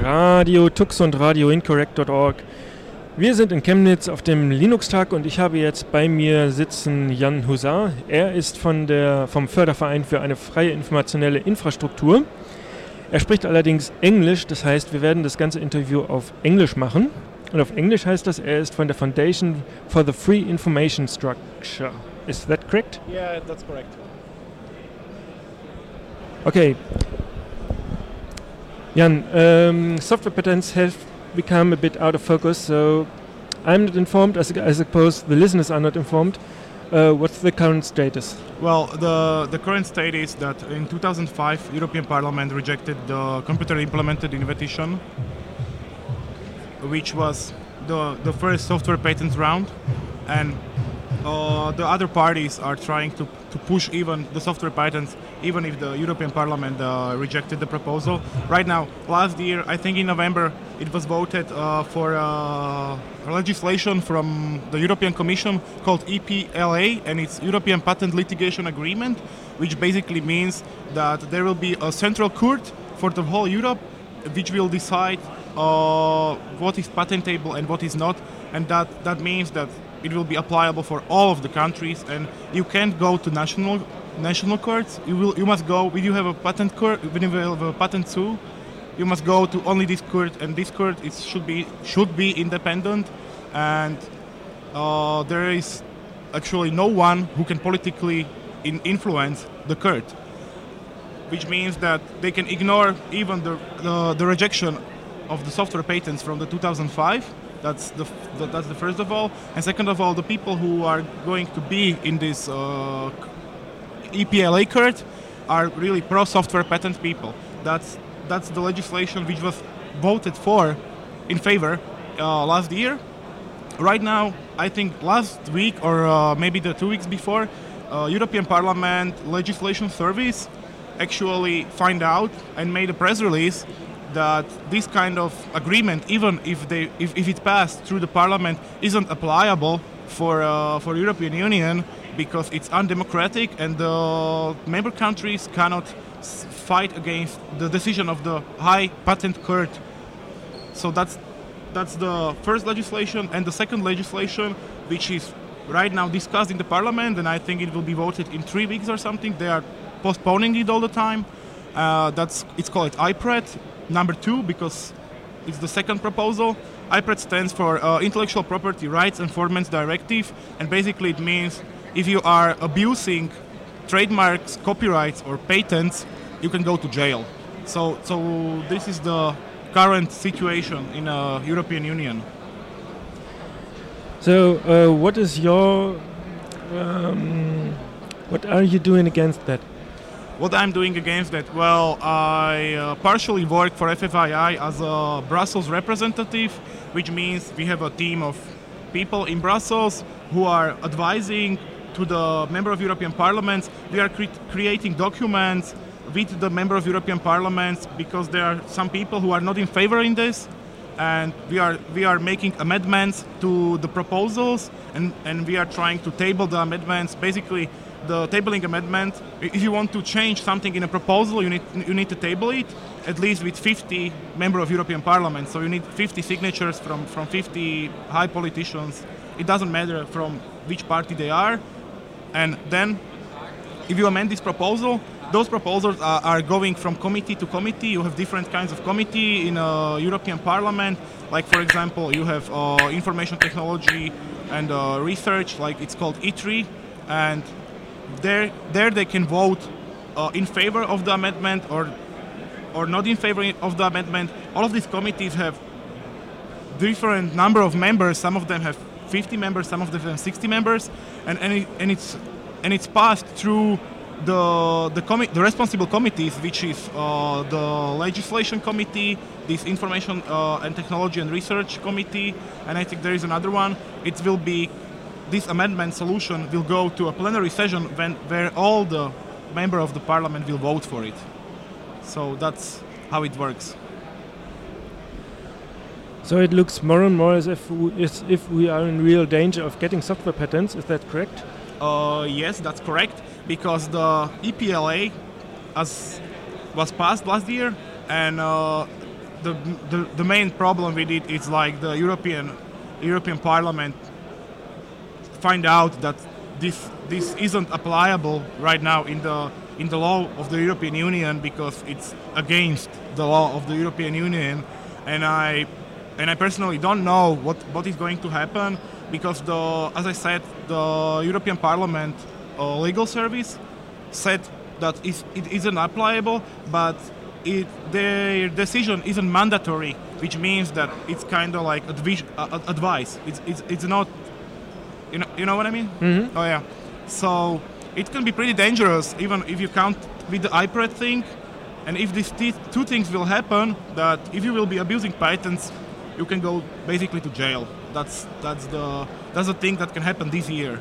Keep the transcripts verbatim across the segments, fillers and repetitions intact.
Radio Tux und Radio Incorrect Punkt org. Wir sind in Chemnitz auf dem Linux-Tag und ich habe jetzt bei mir sitzen Jan Husar. Er ist von der, vom Förderverein für eine freie informationelle Infrastruktur. Er spricht allerdings Englisch, das heißt, wir werden das ganze Interview auf Englisch machen. Und auf Englisch heißt das, er ist von der Foundation for the Free Information Structure. Is that correct? Yeah, that's correct. Okay. Jan, um, software patents have become a bit out of focus, so I'm not informed, I, I suppose the listeners are not informed. Uh, what's the current status? Well, the the current state is that in two thousand five, European Parliament rejected the computer implemented invitation, which was the the first software patents round, and uh, the other parties are trying to to push even the software patents, even if the European Parliament uh, rejected the proposal. Right now, last year, I think in November, it was voted uh, for uh, legislation from the European Commission called E P L A, and it's European Patent Litigation Agreement, which basically means that there will be a central court for the whole Europe, which will decide uh, what is patentable and what is not, and that, that means that it will be applicable for all of the countries, and you can't go to national national courts. You will you must go when you have a patent court, when you have a patent suit, you must go to only this court, and this court is should be should be independent, and uh, there is actually no one who can politically in influence the court, which means that they can ignore even the the, the rejection of the software patents from the two thousand five. That's the, the that's the first of all, and second of all, the people who are going to be in this uh, E P L A court are really pro-software patent people. That's that's the legislation which was voted for in favor uh, last year. Right now, I think last week or uh, maybe the two weeks before, uh, European Parliament Legislation Service actually find out and made a press release that this kind of agreement, even if they if, if it passed through the Parliament, isn't applicable for uh, for European Union because it's undemocratic and the member countries cannot s- fight against the decision of the High Patent Court. So that's that's the first legislation, and the second legislation, which is right now discussed in the Parliament, and I think it will be voted in three weeks or something. They are postponing it all the time. Uh, that's it's called I P R E D number two because it's the second proposal. I P R E D stands for uh, Intellectual Property Rights Enforcement Directive, and basically it means if you are abusing trademarks, copyrights, or patents, you can go to jail. So, so this is the current situation in uh, European Union. So, uh, what is your, um, what are you doing against that? What I'm doing against that? Well, I uh, partially work for F F I I as a Brussels representative, which means we have a team of people in Brussels who are advising to the member of European Parliament. We are cre- creating documents with the member of European Parliament because there are some people who are not in favor in this, and we are we are making amendments to the proposals, and, and we are trying to table the amendments. Basically, the tabling amendment, if you want to change something in a proposal, you need you need to table it at least with fifty members of European Parliament. So you need fifty signatures from, from fifty high politicians. It doesn't matter from which party they are. And then, if you amend this proposal, those proposals are, are going from committee to committee. You have different kinds of committee in a European Parliament. Like, for example, you have uh, information technology and uh, research, like it's called I T R I, and there, there they can vote uh, in favor of the amendment or, or not in favor of the amendment. All of these committees have different number of members. Some of them have fifty members, some of them have sixty members, and and, it, and it's and it's passed through the the, commi- the responsible committees, which is uh, the legislation committee, this information uh, and technology and research committee, and I think there is another one. It will be this amendment solution will go to a plenary session when where all the members of the parliament will vote for it. So that's how it works. So it looks more and more as if we, as if we are in real danger of getting software patents. Is that correct? Uh, yes, that's correct, because the E P L A as was passed last year, and uh, the, the the main problem with it is like the European European Parliament find out that this this isn't applicable right now in the in the law of the European Union because it's against the law of the European Union, and I and I personally don't know what, what is going to happen because the as I said the European Parliament uh, legal service said that is, it isn't applicable, but it, their decision isn't mandatory, which means that it's kind of like advi- uh, advice. It's, it's it's not, you know, you know what I mean? Mm-hmm. Oh yeah. So it can be pretty dangerous, even if you count with the I P R E D thing. And if these t- two things will happen, that if you will be abusing patents, you can go basically to jail. That's that's the that's the thing that can happen this year.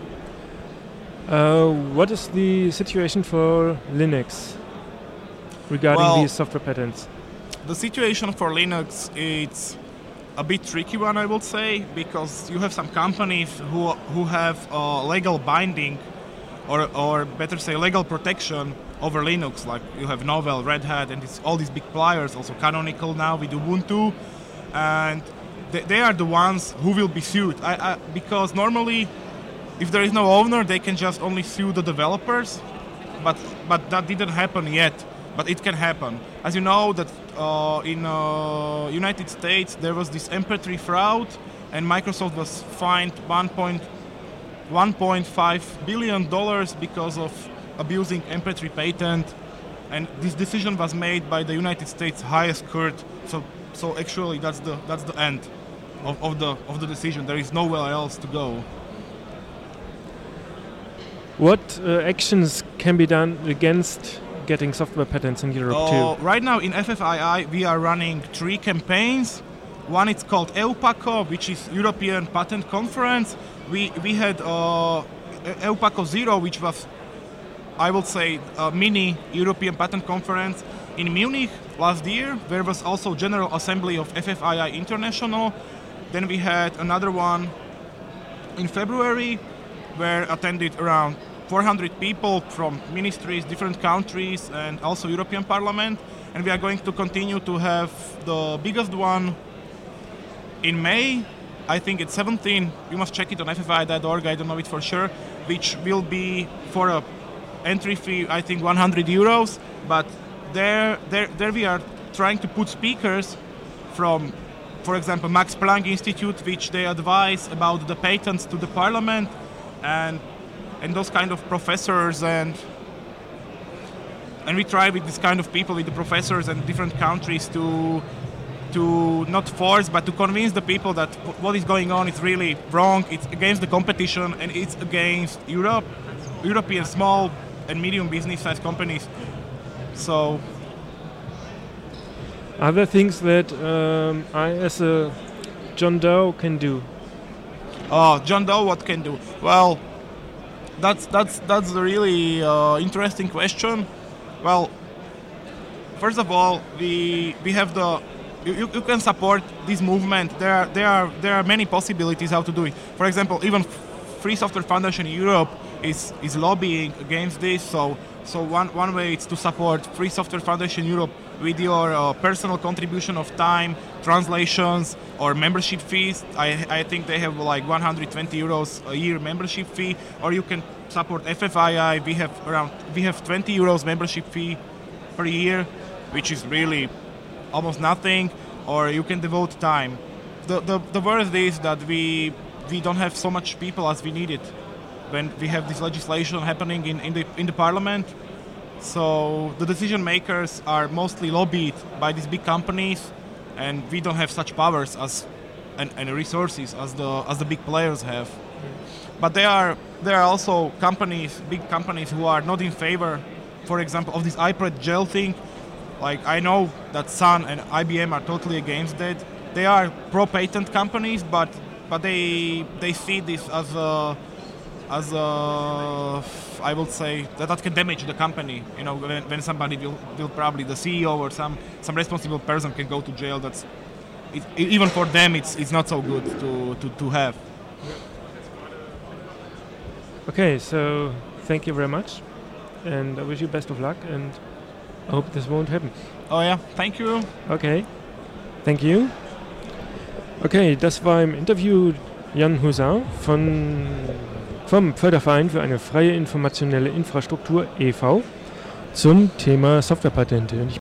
Uh, what is the situation for Linux regarding well, these software patents? The situation for Linux it's a bit tricky one, I would say, because you have some companies who who have uh, legal binding, or or better say legal protection over Linux. Like you have Novell, Red Hat, and it's all these big players. Also Canonical now with Ubuntu, and they, they are the ones who will be sued. I, I, because normally, if there is no owner, they can just only sue the developers, but but that didn't happen yet. But it can happen. As you know, that uh, in uh, United States there was this M P three fraud, and Microsoft was fined one point five billion dollars because of abusing M P three patent, and this decision was made by the United States highest court. So, so actually, that's the that's the end of, of the of the decision. There is nowhere else to go. What uh, actions can be done against getting software patents in Europe uh, too? Right now in F F I I we are running three campaigns. One is called EUPACO, which is European Patent Conference. We we had uh, EUPACO Zero, which was, I would say, a mini European Patent Conference in Munich last year. There was also General Assembly of F F I I International. Then we had another one in February, where attended around four hundred people from ministries, different countries, and also European Parliament. And we are going to continue to have the biggest one in May. I think it's seventeen. You must check it on F F I dot org. I don't know it for sure. Which will be for a entry fee, I think one hundred euros. But there, there, there we are trying to put speakers from, for example, Max Planck Institute, which they advise about the patents to the Parliament, and and those kind of professors, and and we try with this kind of people, with the professors and different countries, to to not force, but to convince the people that what is going on is really wrong. It's against the competition, and it's against Europe, European small and medium business-sized companies. So, are there things that um, I, as a John Doe, can do? Oh, John Doe, what can do? Well, that's that's that's a really uh, interesting question. Well, first of all, we we have the you, you can support this movement. There are there are there are many possibilities how to do it. For example, even Free Software Foundation in Europe is is lobbying against this. So so one one way is to support Free Software Foundation Europe with your uh, personal contribution of time, translations, or membership fees. I I think they have like one hundred twenty euros a year membership fee. Or you can support F F I I. We have around we have twenty euros membership fee per year, which is really almost nothing. Or you can devote time. The the the worst is that we we don't have so much people as we needed when we have this legislation happening in, in the in the parliament. So the decision makers are mostly lobbied by these big companies, and we don't have such powers as and, and resources as the as the big players have. But there are there are also companies, big companies, who are not in favor, for example, of this I P R E D gel thing. Like I know that Sun and I B M are totally against that. They are pro-patent companies, but but they they see this as a as a, I would say that that can damage the company. You know, when, when somebody will, will probably the C E O or some some responsible person can go to jail. That's it, even for them. It's it's not so good to to, to have. Okay, so thank you very much, and I wish you best of luck, and I hope this won't happen. Oh yeah, thank you. Okay. Thank you. Okay, das war im Interview Jan Husar von, vom Förderverein für eine freie informationelle Infrastruktur e V zum Thema Softwarepatente. Und ich